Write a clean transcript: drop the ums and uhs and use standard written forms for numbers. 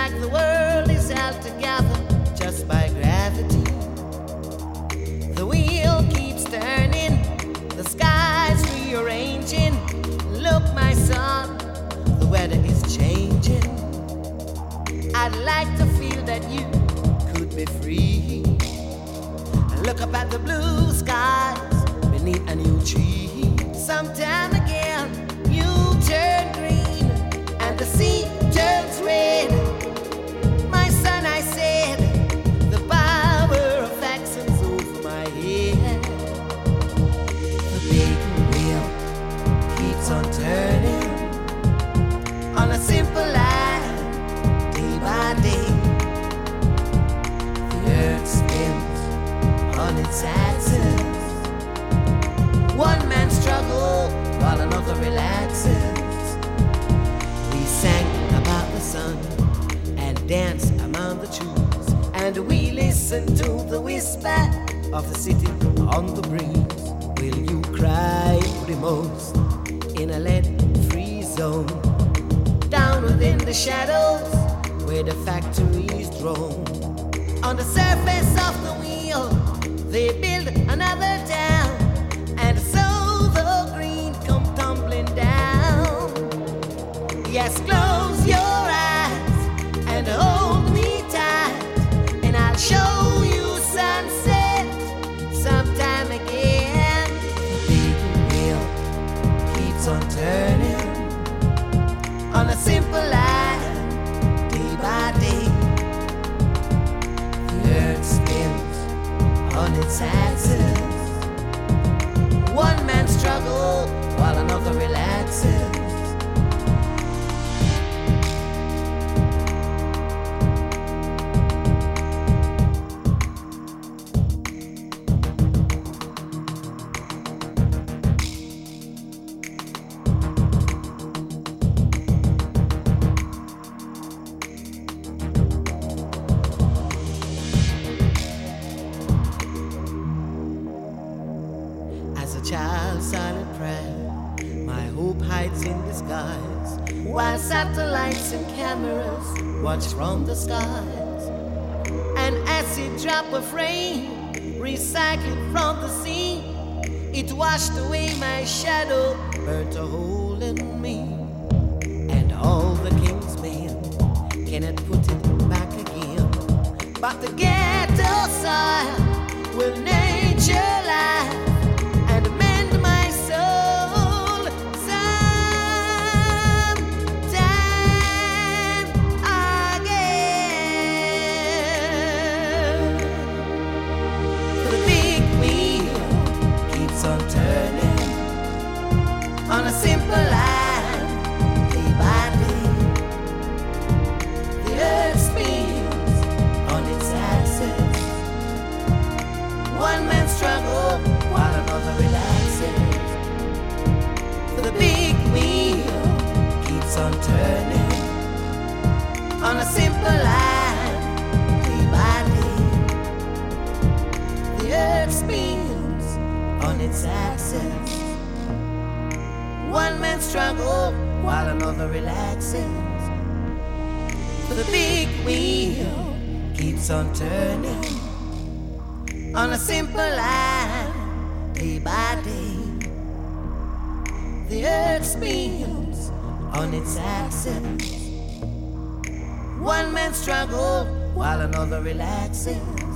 like the world is held together just by gravity. The wheel keeps turning, the sky's rearranging. Look, my son, the weather is changing. I'd like to feel that you could be free. Look up at the blue skies beneath a new tree. Sometime again, you turn green and the sea turns red. My son, I said, the power of action's over my head. The big wheel keeps on turning on a simple line, day by day. The earth spins on its axis. One man struggles while another relaxes. We sang about the sun and danced among the trees, and we listened to the whisper of the city on the breeze. Will you cry the most in a lead-free zone? Down within the shadows where the factories drone. On the surface of the wheel they build another town, and so the green come tumbling down. Yes, close your eyes and hold me tight, and I'll show you sunset sometime again. The big wheel keeps on turning on a simple line, day by day. The earth spins on its axis. One man struggles while another relaxes. Child's silent prayer, my hope hides in the skies, while satellites and cameras watch from the skies. An acid drop of rain, recycled from the sea, it washed away my shadow, burnt a hole in me. And all the king's men cannot put it back again, but the ghetto soil will nature life and mend my soul sometime again. The big wheel keeps on turning on a simple line, day by day. The earth spins on its axis. One man struggles while another relaxes. The big wheel keeps on turning on a simple line, day by day. The earth spins on its axis. One man struggles while another relaxes. The big wheel keeps on turning on a simple line, day by day. The earth spins on its axis. One man struggles while another relaxes.